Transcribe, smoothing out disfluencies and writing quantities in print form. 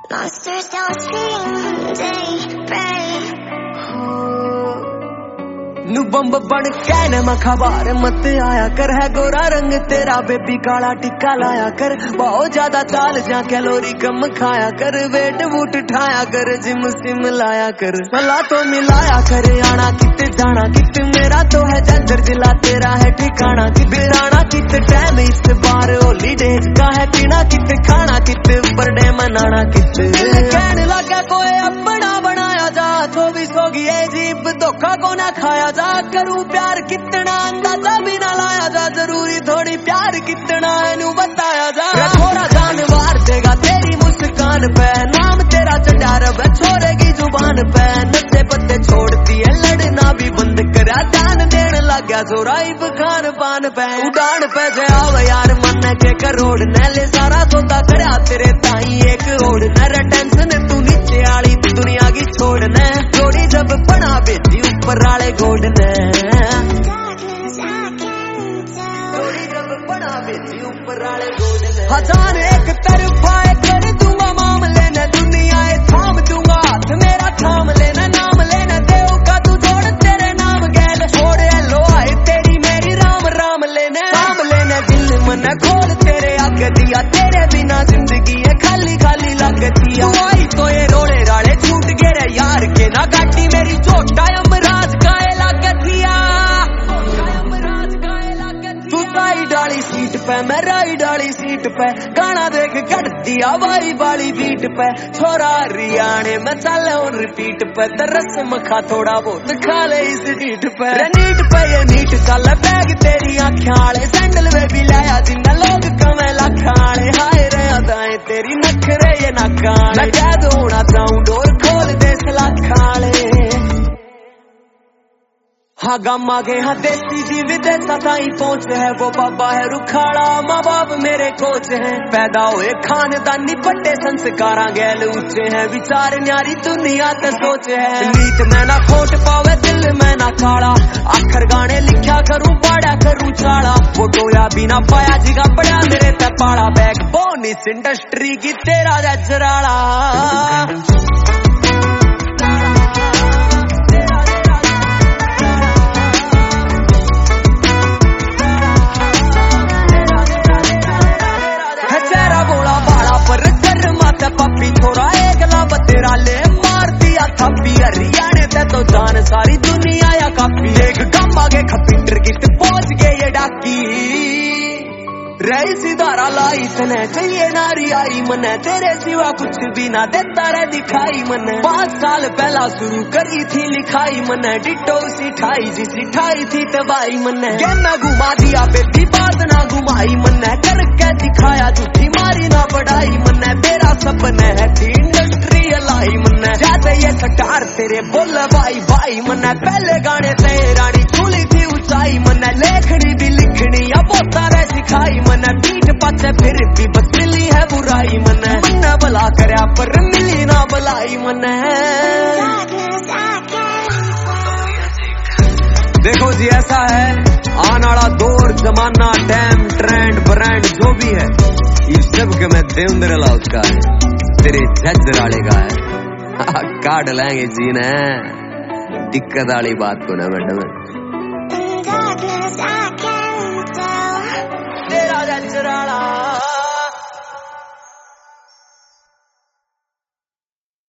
Monsters don't scream, they pray. नु बम्ब बन कहने में खबर मत आया कर, है गोरा रंग तेरा बेबी काला टिक्का लाया कर, बहुत ज्यादा चाल जा कैलोरी कम खाया कर, वेट वूट ठाया कर, जिम सिम लाया कर, सलाह तो मिलाया कर, आना कित जाना कित, मेरा तो है जंजर जिला तेरा है ठिकाना कित, बिराना कित टाइम इस बार हॉलीडेज का है, पीना कित खाना कित, बर्थडे मनाना कित, कहने लगा कोई अपना बनाया जा, 24 होगी अजीब धोखा को ना खाया जा, करूं प्यार कितना अंदाजा भी ना लाया जा, जरूरी थोड़ी प्यार कितना है नू बताया जा, थोड़ा जानवर देगा तेरी मुस्कान पे, नाम तेरा चढ़ा रहा छोड़ेगी जुबान पे, नशे पत्ते छोड़ती है लड़ना भी बंद करा, ध्यान देने लग गया जोराइब खान पान पे, उड़ान पे जाओ यार मन के करोड़ न ले, सारा सौदा करया तेरे ताई एक ओढ़ न, टेंशन तू नीचे आली दुनिया की छोड़ना, जोड़ी जब बना बेटी ऊपर आले गोड़ ने, जोड़ी जब बना बेटी ऊपर आले गोड़ ने, हजार एक तरफा कर दूंगा मामले न, दुनिया थाम दूंगा हाथ मेरा थाम लेना, नाम लेना देव का तू जोड़ तेरे नाम गैल छोड़, लो आए तेरी मेरी राम राम लेने, नाम लेने दिल मन खोल तेरे आगे दिया, तेरे बिना जिंदगी है खाली खाली लगती है, आई तो ये रोड़े राड़े छूट गए रे यार के ना, गाटी मेरी छोटा यमराज काए लागतिया, तू साई डाली सीट पे मैं राई डाली सीट पे, गाना देख कटती हवाई वाली बीट पे, छोरा हरियाणे में चले और रिपीट पे, तरस मखा थोड़ा बहुत खा ले इस डीट पे, नीट पे ये नीट चल बैग तेरी आँखें आले, सैंडल वे भी लाया जिन्ना लोग कमे लखाने, हाय रे अदाएं तेरी नखरे ये नकाने, मैं कह दूना चाहूं डोर खोल दे सलाखाले, हाँ गम आ गए हाँ देसी जी विदेशा ताई पहुंच है, वो बाबा है रुखाड़ा माँ बाप मेरे कोच हैं, पैदा हुए खानदानी बड़े संस्कारा गैल ऊंचे हैं, विचार न्यारी दुनिया ते सोच है, नीत मैं ना खोट पावे दिल मैं ना काला, आखिर गाने लिखा करूं पढ़ा करूं चाड़ा, वो टोया बिना पाया जिगा पड़ा मेरे ते पाड़ा, बैक बोन इस इंडस्ट्री की तेरा जजराड़ा, पप्पी छोरा एक लाभ तेरा ले मार दिया थप्पी, हरियाणे ते तो जान सारी दुनिया या काफी, एक गम आगे खपीटर की पहुंच गए ये डाकी, रही सिधारा लाई तने चाहिए नारी आई मने, तेरे सिवा कुछ भी ना देता रे दिखाई मने, 5 साल पहला शुरू करी थी लिखाई मने, डिटो सी ठाई जिसी ठाई थी तबाई मने, गेम घुमा दिया बेटी बात ना घुमाई मने, करके दिखाया झूठी मारी ना बढ़ाई मने, तेरा सपना है थी इंडस्ट्री लाई मने, जैसे ये सटार तेरे बोल भाई भाई मने, पहले गाने ते रानी चूली थी ऊंचाई मने, लेखनी भी लिखनी अब सारे सिखाई मने, पीठ पाछे फिर भी बस मिली है बुराई मने, मन्ना भला करया पर मिली ना भलाई मने, देखो जी ऐसा है आने वाला दौर जमाना टाइम ट्रेंड ब्रांड जो भी है, ये सब के मैं देवेंद्र लाल का है, तेरे जजराले का है, काट लेंगे जीना है, दिक्कत वाली बात को ना मैडम, तेरा जजराला